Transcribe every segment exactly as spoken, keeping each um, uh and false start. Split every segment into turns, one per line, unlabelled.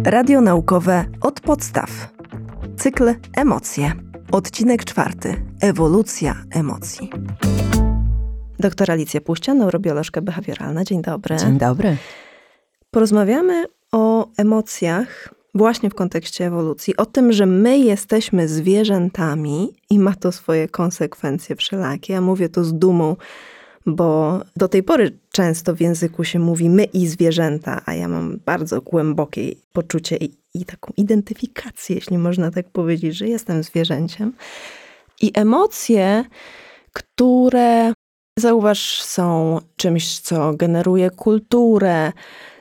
Radio naukowe od podstaw. Cykl Emocje. Odcinek czwarty. Ewolucja emocji. Doktor Alicja Puścia, neurobiolożka behawioralna. Dzień dobry.
Dzień dobry.
Porozmawiamy o emocjach właśnie w kontekście ewolucji. O tym, że my jesteśmy zwierzętami i ma to swoje konsekwencje wszelakie. Ja mówię to z dumą, bo do tej pory często w języku się mówi my i zwierzęta, a ja mam bardzo głębokie poczucie i, i taką identyfikację, jeśli można tak powiedzieć, że jestem zwierzęciem. I emocje, które, zauważ, są czymś, co generuje kulturę,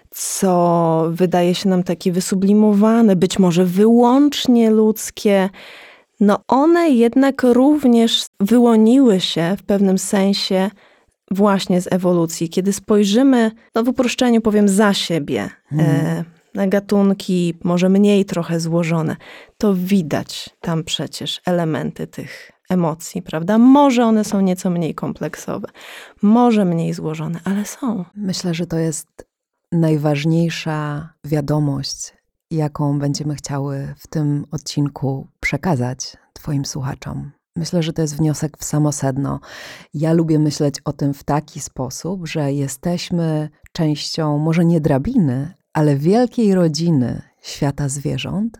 co wydaje się nam takie wysublimowane, być może wyłącznie ludzkie, no one jednak również wyłoniły się w pewnym sensie właśnie z ewolucji. Kiedy spojrzymy, no w uproszczeniu powiem, za siebie, hmm. e, na gatunki może mniej trochę złożone, to widać tam przecież elementy tych emocji, prawda? Może one są nieco mniej kompleksowe, może mniej złożone, ale są.
Myślę, że to jest najważniejsza wiadomość, jaką będziemy chciały w tym odcinku przekazać twoim słuchaczom. Myślę, że to jest wniosek w samo sedno. Ja lubię myśleć o tym w taki sposób, że jesteśmy częścią może nie drabiny, ale wielkiej rodziny świata zwierząt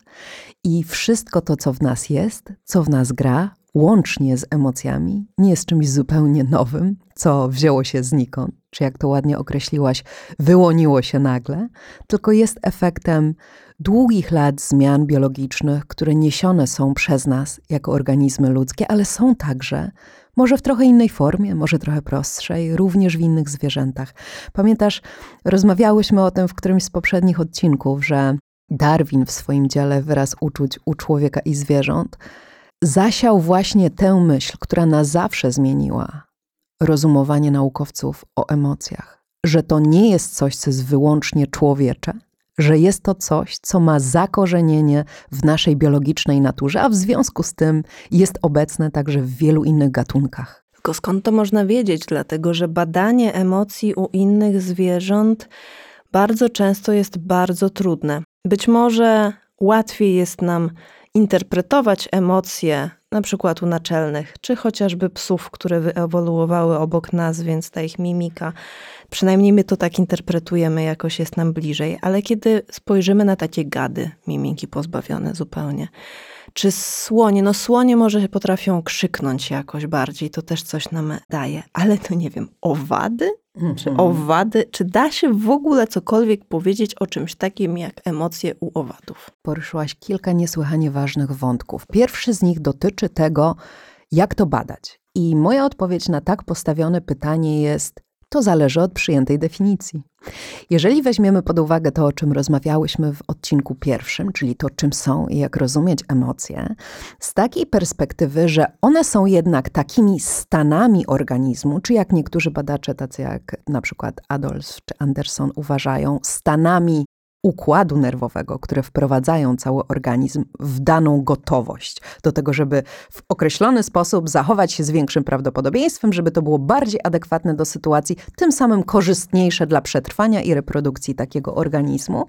i wszystko to, co w nas jest, co w nas gra, łącznie z emocjami, nie jest czymś zupełnie nowym, co wzięło się znikąd, czy jak to ładnie określiłaś, wyłoniło się nagle, tylko jest efektem długich lat zmian biologicznych, które niesione są przez nas jako organizmy ludzkie, ale są także, może w trochę innej formie, może trochę prostszej, również w innych zwierzętach. Pamiętasz, rozmawiałyśmy o tym w którymś z poprzednich odcinków, że Darwin w swoim dziele Wyraz uczuć u człowieka i zwierząt zasiał właśnie tę myśl, która na zawsze zmieniła rozumowanie naukowców o emocjach, że to nie jest coś, co jest wyłącznie człowiecze, że jest to coś, co ma zakorzenienie w naszej biologicznej naturze, a w związku z tym jest obecne także w wielu innych gatunkach.
Tylko skąd to można wiedzieć? Dlatego, że badanie emocji u innych zwierząt bardzo często jest bardzo trudne. Być może łatwiej jest nam interpretować emocje, na przykład u naczelnych, czy chociażby psów, które wyewoluowały obok nas, więc ta ich mimika, przynajmniej my to tak interpretujemy, jakoś jest nam bliżej. Ale kiedy spojrzymy na takie gady, mimiki pozbawione zupełnie, czy słonie, no słonie może potrafią krzyknąć jakoś bardziej, to też coś nam daje, ale to nie wiem, owady? Mm-hmm. Czy owady, czy da się w ogóle cokolwiek powiedzieć o czymś takim jak emocje u owadów?
Poruszyłaś kilka niesłychanie ważnych wątków. Pierwszy z nich dotyczy tego, jak to badać. I moja odpowiedź na tak postawione pytanie jest: to zależy od przyjętej definicji. Jeżeli weźmiemy pod uwagę to, o czym rozmawiałyśmy w odcinku pierwszym, czyli to, czym są i jak rozumieć emocje, z takiej perspektywy, że one są jednak takimi stanami organizmu, czy jak niektórzy badacze, tacy jak na przykład Adolf czy Anderson uważają, stanami układu nerwowego, które wprowadzają cały organizm w daną gotowość do tego, żeby w określony sposób zachować się z większym prawdopodobieństwem, żeby to było bardziej adekwatne do sytuacji, tym samym korzystniejsze dla przetrwania i reprodukcji takiego organizmu,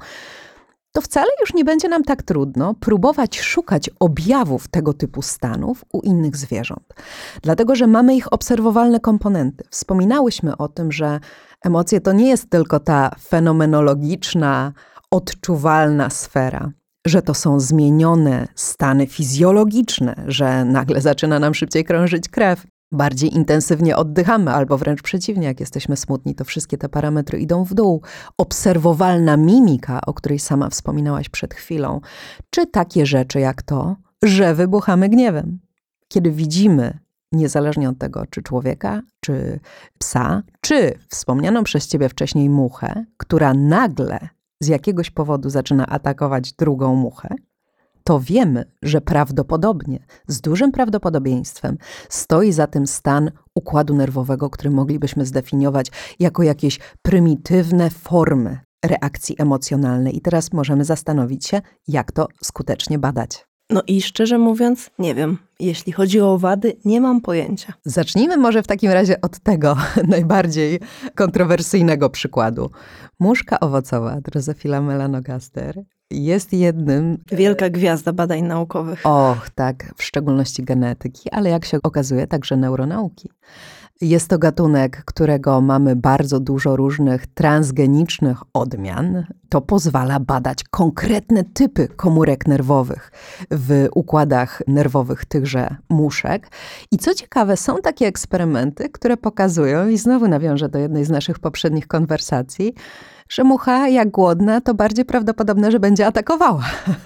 to wcale już nie będzie nam tak trudno próbować szukać objawów tego typu stanów u innych zwierząt. Dlatego, że mamy ich obserwowalne komponenty. Wspominałyśmy o tym, że emocje to nie jest tylko ta fenomenologiczna, odczuwalna sfera, że to są zmienione stany fizjologiczne, że nagle zaczyna nam szybciej krążyć krew, bardziej intensywnie oddychamy, albo wręcz przeciwnie, jak jesteśmy smutni, to wszystkie te parametry idą w dół. Obserwowalna mimika, o której sama wspominałaś przed chwilą, czy takie rzeczy jak to, że wybuchamy gniewem. Kiedy widzimy, niezależnie od tego, czy człowieka, czy psa, czy wspomnianą przez ciebie wcześniej muchę, która nagle z jakiegoś powodu zaczyna atakować drugą muchę, to wiemy, że prawdopodobnie, z dużym prawdopodobieństwem stoi za tym stan układu nerwowego, który moglibyśmy zdefiniować jako jakieś prymitywne formy reakcji emocjonalnej. I teraz możemy zastanowić się, jak to skutecznie badać.
No i szczerze mówiąc, nie wiem. Jeśli chodzi o owady, nie mam pojęcia.
Zacznijmy może w takim razie od tego najbardziej kontrowersyjnego przykładu. Muszka owocowa, Drosophila melanogaster, jest jednym...
Wielka gwiazda badań naukowych.
Och, tak, w szczególności genetyki, ale jak się okazuje, także neuronauki. Jest to gatunek, którego mamy bardzo dużo różnych transgenicznych odmian. To pozwala badać konkretne typy komórek nerwowych w układach nerwowych tychże muszek. I co ciekawe, są takie eksperymenty, które pokazują, i znowu nawiążę do jednej z naszych poprzednich konwersacji, że mucha jak głodna, to bardziej prawdopodobne, że będzie atakowała.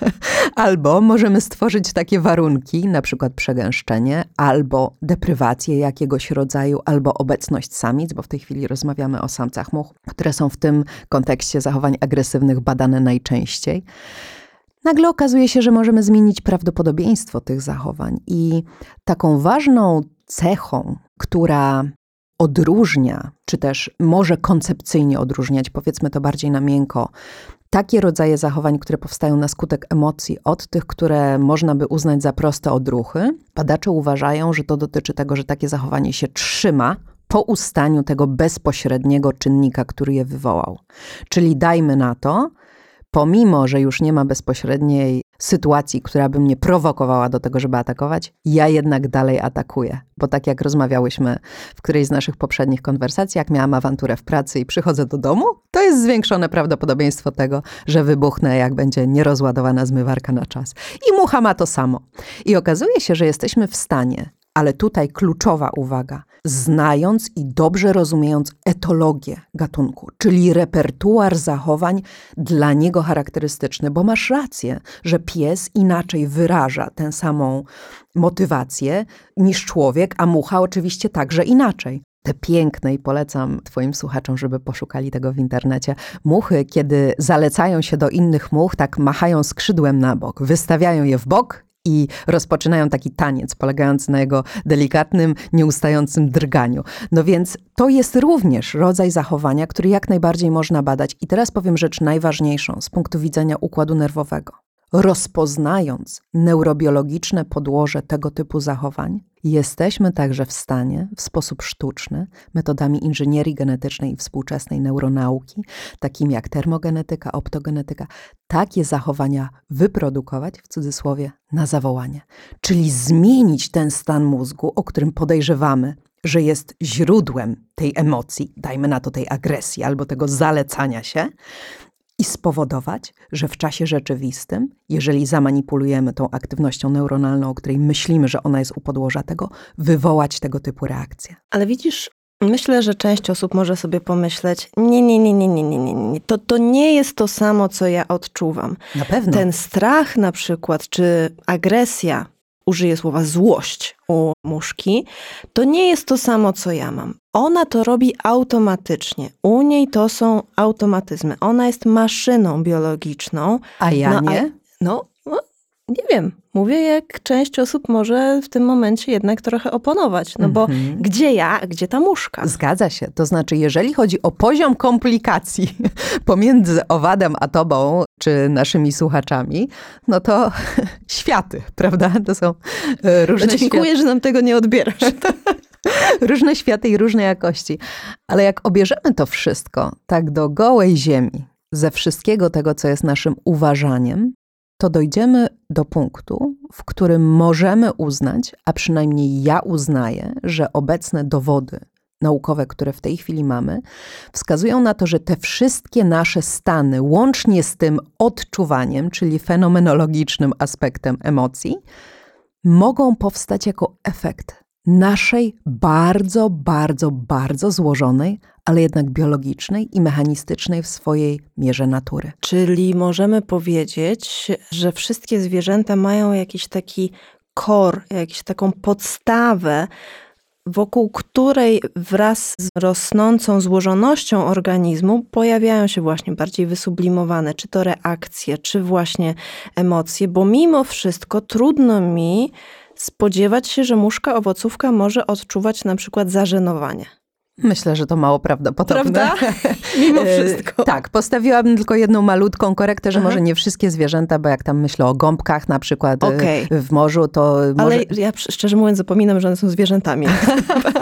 Albo możemy stworzyć takie warunki, na przykład przegęszczenie, albo deprywację jakiegoś rodzaju, albo obecność samic, bo w tej chwili rozmawiamy o samcach much, które są w tym kontekście zachowań agresywnych badane najczęściej. Nagle okazuje się, że możemy zmienić prawdopodobieństwo tych zachowań i taką ważną cechą, która odróżnia, czy też może koncepcyjnie odróżniać, powiedzmy to bardziej na miękko, takie rodzaje zachowań, które powstają na skutek emocji, od tych, które można by uznać za proste odruchy. Badacze uważają, że to dotyczy tego, że takie zachowanie się trzyma po ustaniu tego bezpośredniego czynnika, który je wywołał. Czyli dajmy na to, pomimo, że już nie ma bezpośredniej sytuacji, która by mnie prowokowała do tego, żeby atakować, ja jednak dalej atakuję. Bo tak jak rozmawiałyśmy w którejś z naszych poprzednich konwersacji, jak miałam awanturę w pracy i przychodzę do domu, to jest zwiększone prawdopodobieństwo tego, że wybuchnę, jak będzie nierozładowana zmywarka na czas. I mucha ma to samo. I okazuje się, że jesteśmy w stanie, ale tutaj kluczowa uwaga, znając i dobrze rozumiejąc etologię gatunku, czyli repertuar zachowań dla niego charakterystyczny, bo masz rację, że pies inaczej wyraża tę samą motywację niż człowiek, a mucha oczywiście także inaczej. Te piękne, i polecam twoim słuchaczom, żeby poszukali tego w internecie, muchy, kiedy zalecają się do innych much, tak machają skrzydłem na bok, wystawiają je w bok i rozpoczynają taki taniec polegający na jego delikatnym, nieustającym drganiu. No więc to jest również rodzaj zachowania, który jak najbardziej można badać. I teraz powiem rzecz najważniejszą z punktu widzenia układu nerwowego. Rozpoznając neurobiologiczne podłoże tego typu zachowań, jesteśmy także w stanie w sposób sztuczny, metodami inżynierii genetycznej i współczesnej neuronauki, takimi jak termogenetyka, optogenetyka, takie zachowania wyprodukować, w cudzysłowie, na zawołanie. Czyli zmienić ten stan mózgu, o którym podejrzewamy, że jest źródłem tej emocji, dajmy na to tej agresji albo tego zalecania się, i spowodować, że w czasie rzeczywistym, jeżeli zamanipulujemy tą aktywnością neuronalną, o której myślimy, że ona jest u podłoża tego, wywołać tego typu reakcje.
Ale widzisz, myślę, że część osób może sobie pomyśleć, nie, nie, nie, nie, nie, nie, nie, nie. To, to nie jest to samo, co ja odczuwam.
Na pewno.
Ten strach na przykład, czy agresja, użyję słowa złość u muszki, to nie jest to samo, co ja mam. Ona to robi automatycznie. U niej to są automatyzmy. Ona jest maszyną biologiczną.
A ja
no,
nie?
A, no, no, nie wiem. Mówię, jak część osób może w tym momencie jednak trochę oponować. No bo
Mhm.
gdzie ja, a gdzie ta muszka?
Zgadza się. To znaczy, jeżeli chodzi o poziom komplikacji pomiędzy owadem a tobą, czy naszymi słuchaczami, no to światy, prawda? To są e, różne
no, dziękuję,
światy.
że nam tego nie odbierasz.
Różne światy i różnej jakości. Ale jak obierzemy to wszystko tak do gołej ziemi, ze wszystkiego tego, co jest naszym uważaniem, to dojdziemy do punktu, w którym możemy uznać, a przynajmniej ja uznaję, że obecne dowody naukowe, które w tej chwili mamy, wskazują na to, że te wszystkie nasze stany, łącznie z tym odczuwaniem, czyli fenomenologicznym aspektem emocji, mogą powstać jako efekt naszej bardzo, bardzo, bardzo złożonej, ale jednak biologicznej i mechanistycznej w swojej mierze natury.
Czyli możemy powiedzieć, że wszystkie zwierzęta mają jakiś taki core, jakąś taką podstawę, wokół której wraz z rosnącą złożonością organizmu pojawiają się właśnie bardziej wysublimowane, czy to reakcje, czy właśnie emocje, bo mimo wszystko trudno mi spodziewać się, że muszka owocówka może odczuwać na przykład zażenowanie.
Myślę, że to mało prawdopodobne.
Prawda? Mimo wszystko.
Tak, postawiłabym tylko jedną malutką korektę, że Aha. może nie wszystkie zwierzęta, bo jak tam myślę o gąbkach na przykład okay. w morzu, to
Ale
może...
ja szczerze mówiąc zapominam, że one są zwierzętami.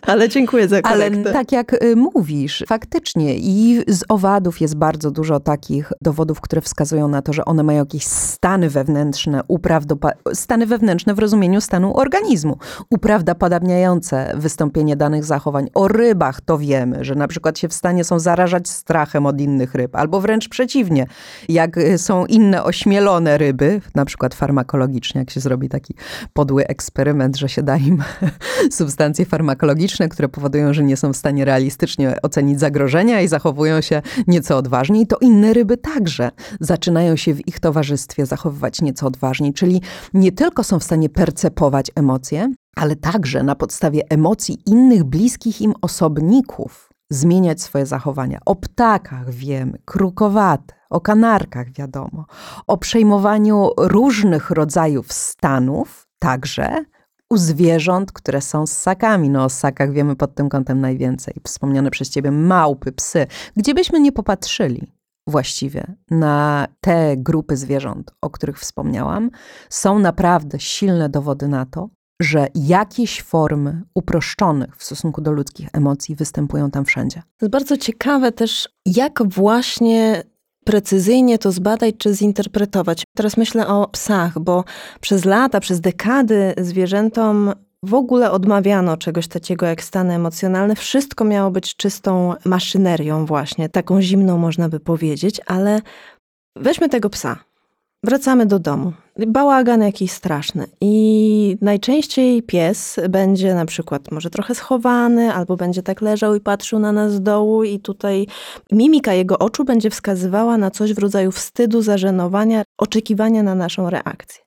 Ale dziękuję za korektę.
Ale tak jak mówisz, faktycznie i z owadów jest bardzo dużo takich dowodów, które wskazują na to, że one mają jakieś stany wewnętrzne, uprawdopa- stany wewnętrzne w rozumieniu stanu organizmu, uprawdopodobniające wystąpienie danych zachowań. O rybach to wiemy, że na przykład się w stanie są zarażać strachem od innych ryb, albo wręcz przeciwnie, jak są inne ośmielone ryby, na przykład farmakologicznie, jak się zrobi taki podły eksperyment, że się da im substancje farmakologiczne, które powodują, że nie są w stanie realistycznie ocenić zagrożenia i zachowują się nieco odważniej, to inne ryby także zaczynają się w ich towarzystwie zachowywać nieco odważniej, czyli nie tylko są w stanie percepować emocje, ale także na podstawie emocji innych bliskich im osobników zmieniać swoje zachowania. O ptakach wiemy, krukowate, o kanarkach wiadomo, o przejmowaniu różnych rodzajów stanów, także u zwierząt, które są ssakami. No o ssakach wiemy pod tym kątem najwięcej. Wspomniane przez ciebie małpy, psy. Gdzie byśmy nie popatrzyli właściwie na te grupy zwierząt, o których wspomniałam, są naprawdę silne dowody na to, że jakieś formy uproszczonych w stosunku do ludzkich emocji występują tam wszędzie.
To jest bardzo ciekawe też, jak właśnie precyzyjnie to zbadać czy zinterpretować. Teraz myślę o psach, bo przez lata, przez dekady zwierzętom w ogóle odmawiano czegoś takiego jak stany emocjonalne. Wszystko miało być czystą maszynerią właśnie, taką zimną można by powiedzieć, ale weźmy tego psa. Wracamy do domu. Bałagan jakiś straszny i najczęściej pies będzie na przykład może trochę schowany, albo będzie tak leżał i patrzył na nas z dołu i tutaj mimika jego oczu będzie wskazywała na coś w rodzaju wstydu, zażenowania, oczekiwania na naszą reakcję.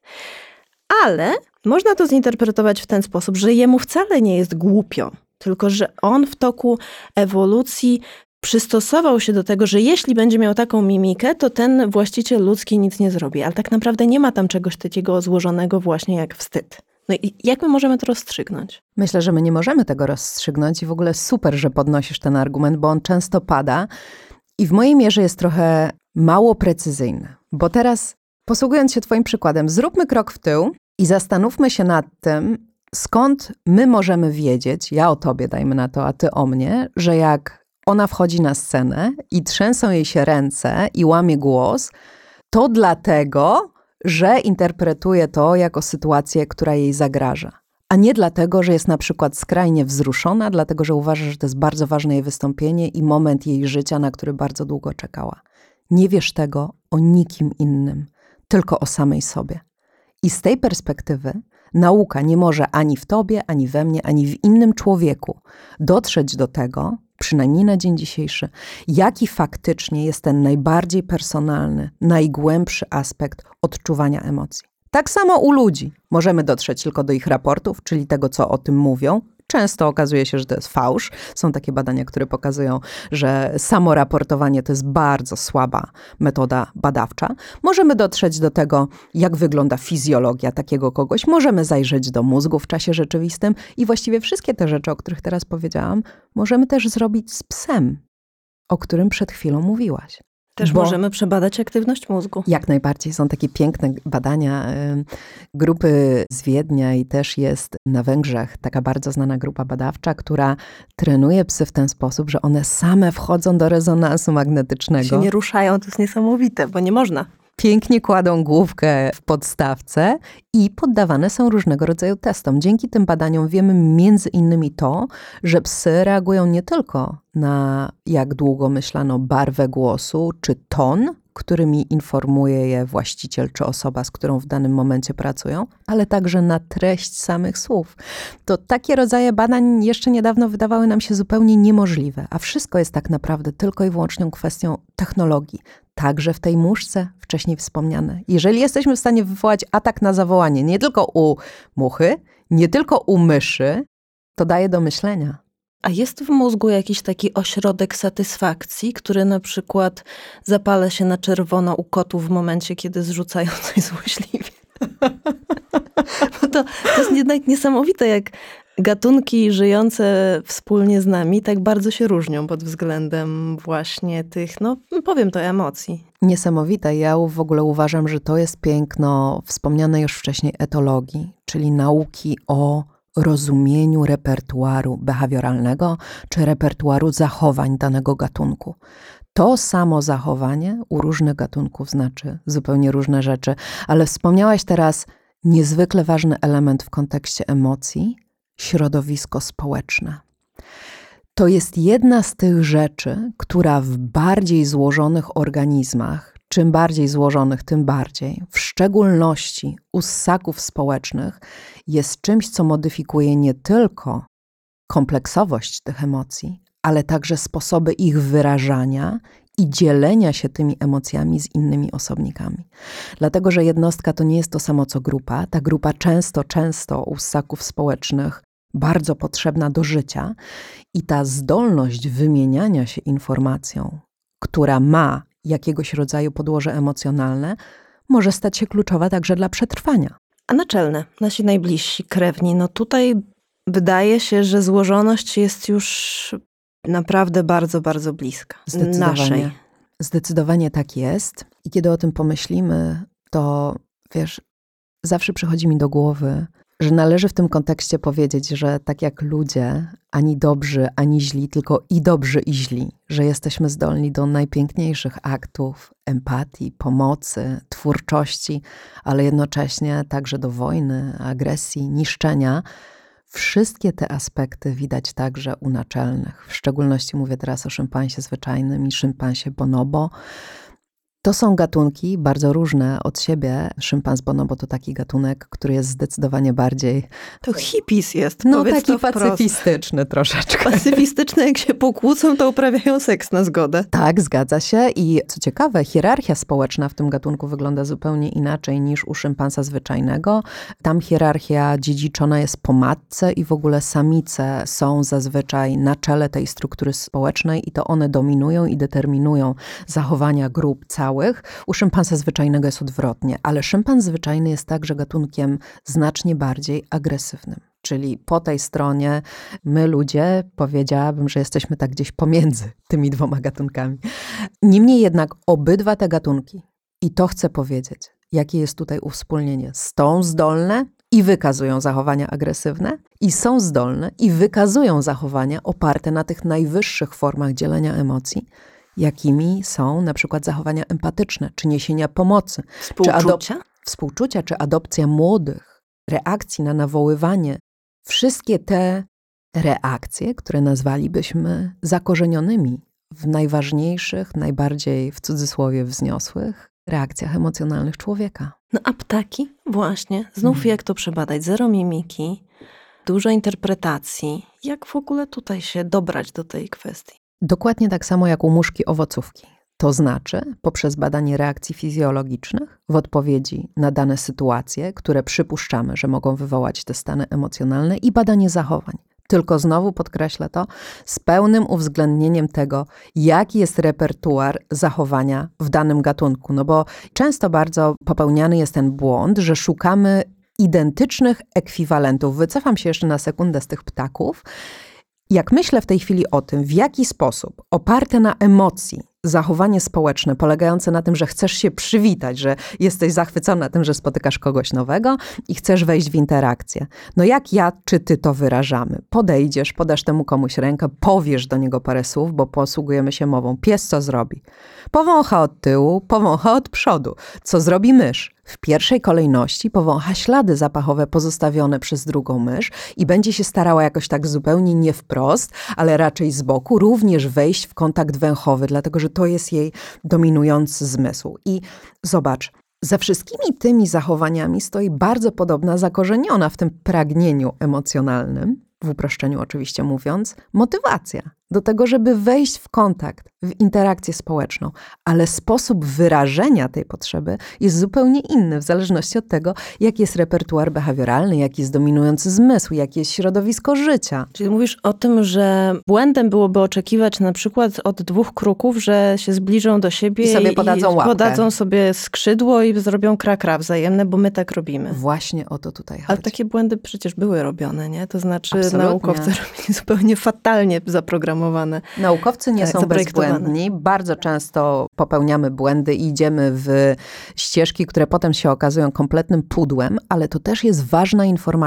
Ale można to zinterpretować w ten sposób, że jemu wcale nie jest głupio, tylko że on w toku ewolucji przystosował się do tego, że jeśli będzie miał taką mimikę, to ten właściciel ludzki nic nie zrobi. Ale tak naprawdę nie ma tam czegoś takiego złożonego właśnie jak wstyd. No i jak my możemy to rozstrzygnąć?
Myślę, że my nie możemy tego rozstrzygnąć i w ogóle super, że podnosisz ten argument, bo on często pada i w mojej mierze jest trochę mało precyzyjny. Bo teraz, posługując się twoim przykładem, zróbmy krok w tył i zastanówmy się nad tym, skąd my możemy wiedzieć, ja o tobie dajmy na to, a ty o mnie, że jak ona wchodzi na scenę i trzęsą jej się ręce i łamie głos, to dlatego, że interpretuje to jako sytuację, która jej zagraża. A nie dlatego, że jest na przykład skrajnie wzruszona, dlatego, że uważa, że to jest bardzo ważne jej wystąpienie i moment jej życia, na który bardzo długo czekała. Nie wiesz tego o nikim innym, tylko o samej sobie. I z tej perspektywy nauka nie może ani w tobie, ani we mnie, ani w innym człowieku dotrzeć do tego, przynajmniej na dzień dzisiejszy, jaki faktycznie jest ten najbardziej personalny, najgłębszy aspekt odczuwania emocji. Tak samo u ludzi. Możemy dotrzeć tylko do ich raportów, czyli tego, co o tym mówią. Często okazuje się, że to jest fałsz. Są takie badania, które pokazują, że samoraportowanie to jest bardzo słaba metoda badawcza. Możemy dotrzeć do tego, jak wygląda fizjologia takiego kogoś. Możemy zajrzeć do mózgu w czasie rzeczywistym i właściwie wszystkie te rzeczy, o których teraz powiedziałam, możemy też zrobić z psem, o którym przed chwilą mówiłaś.
Też
Bo
możemy przebadać aktywność mózgu.
Jak najbardziej. Są takie piękne badania y, grupy z Wiednia i też jest na Węgrzech taka bardzo znana grupa badawcza, która trenuje psy w ten sposób, że one same wchodzą do rezonansu magnetycznego.
Się nie ruszają, to jest niesamowite, bo nie można.
Pięknie kładą główkę w podstawce i poddawane są różnego rodzaju testom. Dzięki tym badaniom wiemy między innymi to, że psy reagują nie tylko na, jak długo myślano, barwę głosu czy ton, którymi informuje je właściciel czy osoba, z którą w danym momencie pracują, ale także na treść samych słów. To takie rodzaje badań jeszcze niedawno wydawały nam się zupełnie niemożliwe, a wszystko jest tak naprawdę tylko i wyłącznie kwestią technologii. Także w tej muszce wcześniej wspomniane. Jeżeli jesteśmy w stanie wywołać atak na zawołanie nie tylko u muchy, nie tylko u myszy, to daje do myślenia.
A jest w mózgu jakiś taki ośrodek satysfakcji, który na przykład zapala się na czerwono u kotów w momencie, kiedy zrzucają coś złośliwie? Bo to, to jest jednak niesamowite, jak gatunki żyjące wspólnie z nami tak bardzo się różnią pod względem właśnie tych, no powiem to, emocji.
Niesamowite. Ja w ogóle uważam, że to jest piękno wspomniane już wcześniej etologii, czyli nauki o rozumieniu repertuaru behawioralnego czy repertuaru zachowań danego gatunku. To samo zachowanie u różnych gatunków znaczy zupełnie różne rzeczy, ale wspomniałaś teraz niezwykle ważny element w kontekście emocji – środowisko społeczne. To jest jedna z tych rzeczy, która w bardziej złożonych organizmach, czym bardziej złożonych, tym bardziej, w szczególności u ssaków społecznych, jest czymś, co modyfikuje nie tylko kompleksowość tych emocji, ale także sposoby ich wyrażania i dzielenia się tymi emocjami z innymi osobnikami. Dlatego, że jednostka to nie jest to samo co grupa. Ta grupa często, często u ssaków społecznych bardzo potrzebna do życia i ta zdolność wymieniania się informacją, która ma jakiegoś rodzaju podłoże emocjonalne, może stać się kluczowa także dla przetrwania.
A naczelne, nasi najbliżsi, krewni, no tutaj wydaje się, że złożoność jest już naprawdę bardzo, bardzo bliska.
Zdecydowanie.
Naszej.
Zdecydowanie tak jest. I kiedy o tym pomyślimy, to wiesz, zawsze przychodzi mi do głowy, że należy w tym kontekście powiedzieć, że tak jak ludzie, ani dobrzy, ani źli, tylko i dobrzy, i źli, że jesteśmy zdolni do najpiękniejszych aktów empatii, pomocy, twórczości, ale jednocześnie także do wojny, agresji, niszczenia. Wszystkie te aspekty widać także u naczelnych. W szczególności mówię teraz o szympansie zwyczajnym i szympansie bonobo. To są gatunki bardzo różne od siebie. Szympans bonobo to taki gatunek, który jest zdecydowanie bardziej...
To hippies jest,
No
powiedz
taki
to wprost.
pacyfistyczny troszeczkę.
Pacyfistyczne, jak się pokłócą, to uprawiają seks na zgodę.
Tak, zgadza się. I co ciekawe, hierarchia społeczna w tym gatunku wygląda zupełnie inaczej niż u szympansa zwyczajnego. Tam hierarchia dziedziczona jest po matce i w ogóle samice są zazwyczaj na czele tej struktury społecznej i to one dominują i determinują zachowania grup całych. U szympansa zwyczajnego jest odwrotnie, ale szympans zwyczajny jest także gatunkiem znacznie bardziej agresywnym. Czyli po tej stronie my ludzie, powiedziałabym, że jesteśmy tak gdzieś pomiędzy tymi dwoma gatunkami. Niemniej jednak obydwa te gatunki, i to chcę powiedzieć, jakie jest tutaj uwspólnienie, są zdolne i wykazują zachowania agresywne i są zdolne i wykazują zachowania oparte na tych najwyższych formach dzielenia emocji, jakimi są na przykład zachowania empatyczne, czy niesienia pomocy,
Współczucia?
czy adop- współczucia, czy adopcja młodych, reakcji na nawoływanie. Wszystkie te reakcje, które nazwalibyśmy zakorzenionymi w najważniejszych, najbardziej w cudzysłowie wzniosłych reakcjach emocjonalnych człowieka.
No a ptaki? Właśnie. Znów
Mhm.
jak to przebadać? Zero mimiki, dużo interpretacji. Jak w ogóle tutaj się dobrać do tej kwestii?
Dokładnie tak samo jak u muszki owocówki. To znaczy poprzez badanie reakcji fizjologicznych w odpowiedzi na dane sytuacje, które przypuszczamy, że mogą wywołać te stany emocjonalne i badanie zachowań. Tylko znowu podkreślę to, z pełnym uwzględnieniem tego, jaki jest repertuar zachowania w danym gatunku. No bo często bardzo popełniany jest ten błąd, że szukamy identycznych ekwiwalentów. Wycofam się jeszcze na sekundę z tych ptaków. Jak myślę w tej chwili o tym, w jaki sposób oparte na emocji zachowanie społeczne polegające na tym, że chcesz się przywitać, że jesteś zachwycona tym, że spotykasz kogoś nowego i chcesz wejść w interakcję. No jak ja czy ty to wyrażamy? Podejdziesz, podasz temu komuś rękę, powiesz do niego parę słów, bo posługujemy się mową. Pies co zrobi? Powącha od tyłu, powącha od przodu. Co zrobi mysz? W pierwszej kolejności powącha ślady zapachowe pozostawione przez drugą mysz i będzie się starała jakoś tak zupełnie nie wprost, ale raczej z boku, również wejść w kontakt węchowy, dlatego że to jest jej dominujący zmysł. I zobacz, za wszystkimi tymi zachowaniami stoi bardzo podobna, zakorzeniona w tym pragnieniu emocjonalnym, w uproszczeniu oczywiście mówiąc, motywacja do tego, żeby wejść w kontakt, w interakcję społeczną. Ale sposób wyrażenia tej potrzeby jest zupełnie inny w zależności od tego, jaki jest repertuar behawioralny, jaki jest dominujący zmysł, jakie jest środowisko życia.
Czyli mówisz o tym, że błędem byłoby oczekiwać na przykład od dwóch kruków, że się zbliżą do siebie
I sobie podadzą
i
łapkę.
podadzą sobie skrzydło i zrobią krakra wzajemne, bo my tak robimy.
Właśnie o to tutaj chodzi.
Ale takie błędy przecież były robione, nie? To znaczy
Absolutnie.
naukowcy robili zupełnie fatalnie zaprogramowane.
Naukowcy nie
tak,
są
zaprojektowane.
bezbłędni. Bardzo często popełniamy błędy i idziemy w ścieżki, które potem się okazują kompletnym pudłem, ale to też jest ważna informacja.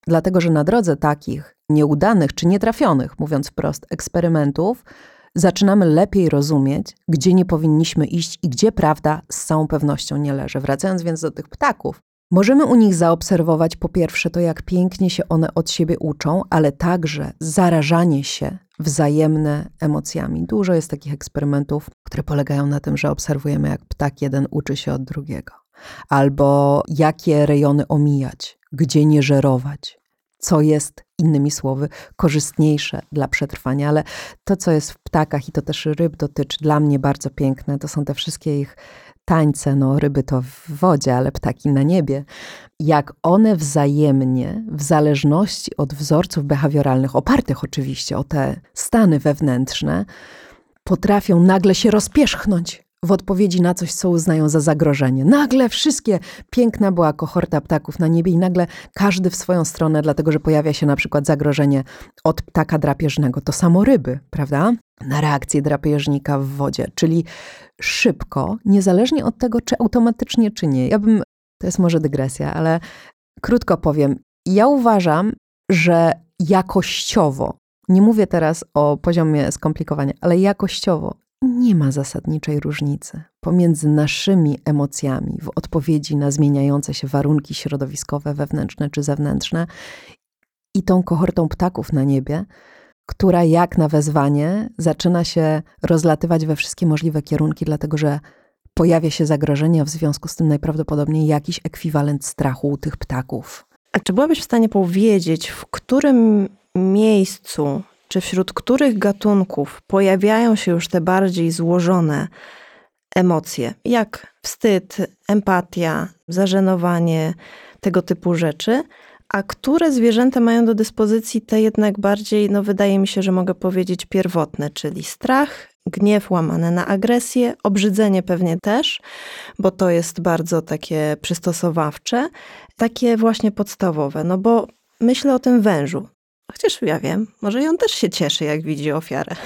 Dlatego, że na drodze takich nieudanych czy nietrafionych, mówiąc wprost, eksperymentów, zaczynamy lepiej rozumieć, gdzie nie powinniśmy iść i gdzie prawda z całą pewnością nie leży. Wracając więc do tych ptaków, możemy u nich zaobserwować po pierwsze to, jak pięknie się one od siebie uczą, ale także zarażanie się wzajemne emocjami. Dużo jest takich eksperymentów, które polegają na tym, że obserwujemy, jak ptak jeden uczy się od drugiego. Albo jakie rejony omijać, gdzie nie żerować, co jest, innymi słowy, korzystniejsze dla przetrwania. Ale to, co jest w ptakach i to też ryb dotyczy, dla mnie bardzo piękne, to są te wszystkie ich tańce, no ryby to w wodzie, ale ptaki na niebie. Jak one wzajemnie, w zależności od wzorców behawioralnych, opartych oczywiście o te stany wewnętrzne, potrafią nagle się rozpierzchnąć w odpowiedzi na coś, co uznają za zagrożenie. Nagle wszystkie, piękna była kohorta ptaków na niebie i nagle każdy w swoją stronę, dlatego że pojawia się na przykład zagrożenie od ptaka drapieżnego. To samo ryby, prawda? Na reakcję drapieżnika w wodzie, czyli szybko, niezależnie od tego, czy automatycznie, czy nie. Ja bym, to jest może dygresja, ale krótko powiem, ja uważam, że jakościowo, nie mówię teraz o poziomie skomplikowania, ale jakościowo nie ma zasadniczej różnicy pomiędzy naszymi emocjami w odpowiedzi na zmieniające się warunki środowiskowe, wewnętrzne czy zewnętrzne i tą kohortą ptaków na niebie, która jak na wezwanie zaczyna się rozlatywać we wszystkie możliwe kierunki, dlatego że pojawia się zagrożenie, a w związku z tym najprawdopodobniej jakiś ekwiwalent strachu u tych ptaków.
A czy byłabyś w stanie powiedzieć, w którym miejscu, czy wśród których gatunków pojawiają się już te bardziej złożone emocje, jak wstyd, empatia, zażenowanie, tego typu rzeczy, a które zwierzęta mają do dyspozycji te jednak bardziej, no wydaje mi się, że mogę powiedzieć pierwotne, czyli strach, gniew łamane na agresję, obrzydzenie pewnie też, bo to jest bardzo takie przystosowawcze, takie właśnie podstawowe, no bo myślę o tym wężu. Chociaż ja wiem, może i on też się cieszy, jak widzi ofiarę.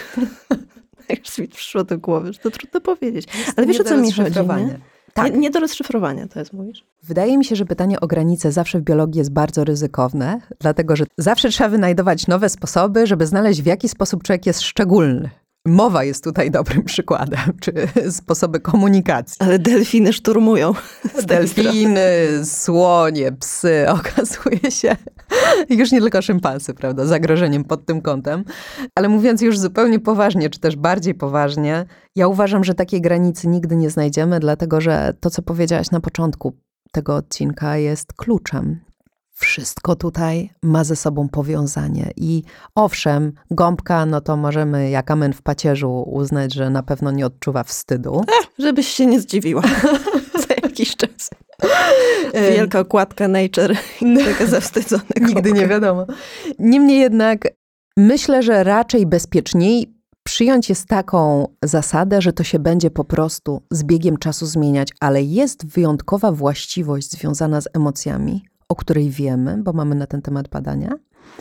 Jak mi przyszło do głowy, że to trudno powiedzieć.
Jest
ale wiesz, o co mi chodzi, nie?
Tak.
Nie, nie do rozszyfrowania, to jest, mówisz?
Wydaje mi się, że pytanie o granice zawsze w biologii jest bardzo ryzykowne, dlatego że zawsze trzeba wynajdować nowe sposoby, żeby znaleźć, w jaki sposób człowiek jest szczególny. Mowa jest tutaj dobrym przykładem, czy sposoby komunikacji.
Ale delfiny szturmują.
Delfiny, słonie, psy, okazuje się, już nie tylko szympansy, prawda, zagrożeniem pod tym kątem. Ale mówiąc już zupełnie poważnie, czy też bardziej poważnie, ja uważam, że takiej granicy nigdy nie znajdziemy, dlatego że to, co powiedziałaś na początku tego odcinka, jest kluczem. Wszystko tutaj ma ze sobą powiązanie i owszem, gąbka, no to możemy jak amen w pacierzu uznać, że na pewno nie odczuwa wstydu.
Ech, żebyś się nie zdziwiła za jakiś czas. Wielka okładka Nature i taka zawstydzona gąbka.
Nigdy nie wiadomo. Niemniej jednak myślę, że raczej bezpieczniej przyjąć jest taką zasadę, że to się będzie po prostu z biegiem czasu zmieniać, ale jest wyjątkowa właściwość związana z emocjami, o której wiemy, bo mamy na ten temat badania,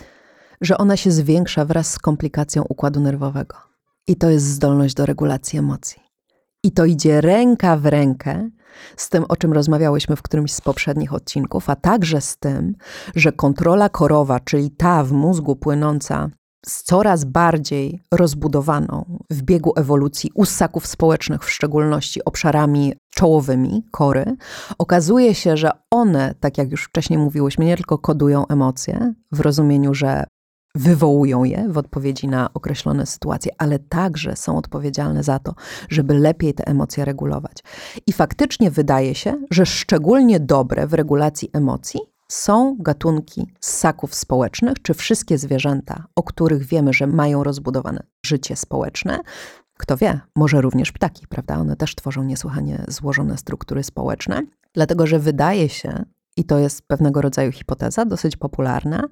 że ona się zwiększa wraz z komplikacją układu nerwowego. I to jest zdolność do regulacji emocji. I to idzie ręka w rękę z tym, o czym rozmawiałyśmy w którymś z poprzednich odcinków, a także z tym, że kontrola korowa, czyli ta w mózgu płynąca z coraz bardziej rozbudowaną w biegu ewolucji u ssaków społecznych, w szczególności obszarami czołowymi, kory, okazuje się, że one, tak jak już wcześniej mówiłyśmy, nie tylko kodują emocje w rozumieniu, że wywołują je w odpowiedzi na określone sytuacje, ale także są odpowiedzialne za to, żeby lepiej te emocje regulować. I faktycznie wydaje się, że szczególnie dobre w regulacji emocji są gatunki ssaków społecznych, czy wszystkie zwierzęta, o których wiemy, że mają rozbudowane życie społeczne. Kto wie, może również ptaki, prawda? One też tworzą niesłychanie złożone struktury społeczne, dlatego że wydaje się, i to jest pewnego rodzaju hipoteza, dosyć popularna,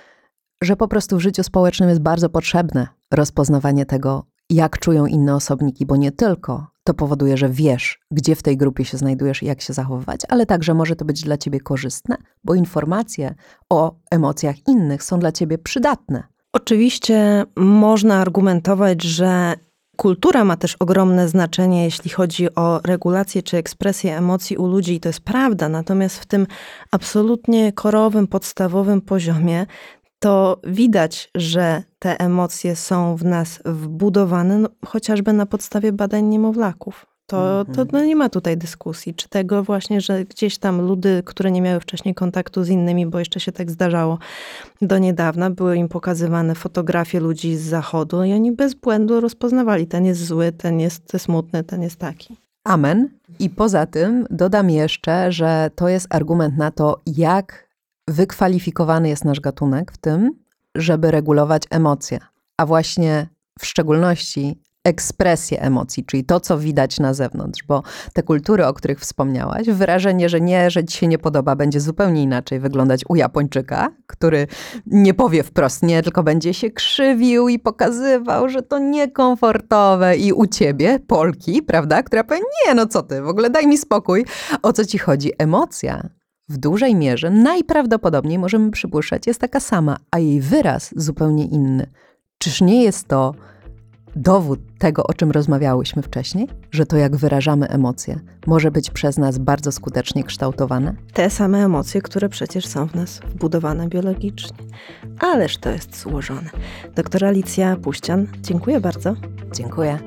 że po prostu w życiu społecznym jest bardzo potrzebne rozpoznawanie tego, jak czują inne osobniki, bo nie tylko to powoduje, że wiesz, gdzie w tej grupie się znajdujesz i jak się zachowywać, ale także może to być dla ciebie korzystne, bo informacje o emocjach innych są dla ciebie przydatne.
Oczywiście można argumentować, że Kultura ma też ogromne znaczenie, jeśli chodzi o regulację czy ekspresję emocji u ludzi i to jest prawda. Natomiast w tym absolutnie korowym, podstawowym poziomie to widać, że te emocje są w nas wbudowane, no, chociażby na podstawie badań niemowlaków. To, to no nie ma tutaj dyskusji. Czy tego właśnie, że gdzieś tam ludy, które nie miały wcześniej kontaktu z innymi, bo jeszcze się tak zdarzało do niedawna, były im pokazywane fotografie ludzi z zachodu i oni bez błędu rozpoznawali, ten jest zły, ten jest smutny, ten jest taki.
Amen. I poza tym dodam jeszcze, że to jest argument na to, jak wykwalifikowany jest nasz gatunek w tym, żeby regulować emocje, a właśnie w szczególności ekspresję emocji, czyli to, co widać na zewnątrz, bo te kultury, o których wspomniałaś, wyrażenie, że nie, że ci się nie podoba, będzie zupełnie inaczej wyglądać u Japończyka, który nie powie wprost nie, tylko będzie się krzywił i pokazywał, że to niekomfortowe, i u ciebie, Polki, prawda, która powie, nie, no co ty, w ogóle daj mi spokój, o co ci chodzi? Emocja w dużej mierze, najprawdopodobniej możemy przypuszczać, jest taka sama, a jej wyraz zupełnie inny. Czyż nie jest to dowód tego, o czym rozmawiałyśmy wcześniej, że to, jak wyrażamy emocje, może być przez nas bardzo skutecznie kształtowane?
Te same emocje, które przecież są w nas wbudowane biologicznie. Ależ to jest złożone. Doktor Alicja Puścian, dziękuję bardzo.
Dziękuję.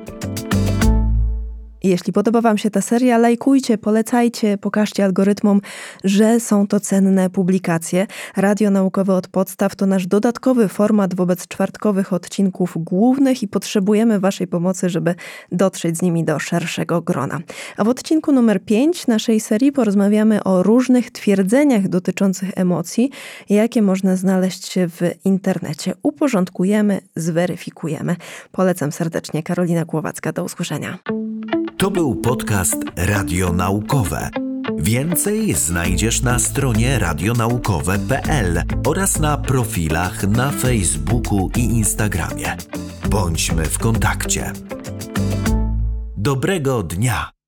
Jeśli podoba wam się ta seria, lajkujcie, polecajcie, pokażcie algorytmom, że są to cenne publikacje. Radio Naukowe od Podstaw to nasz dodatkowy format wobec czwartkowych odcinków głównych i potrzebujemy waszej pomocy, żeby dotrzeć z nimi do szerszego grona. A w odcinku numer pięć naszej serii porozmawiamy o różnych twierdzeniach dotyczących emocji, jakie można znaleźć w internecie. Uporządkujemy, zweryfikujemy. Polecam serdecznie. Karolina Głowacka. Do usłyszenia.
To był podcast Radio Naukowe. Więcej znajdziesz na stronie radionaukowe kropka pe el oraz na profilach na Facebooku i Instagramie. Bądźmy w kontakcie. Dobrego dnia!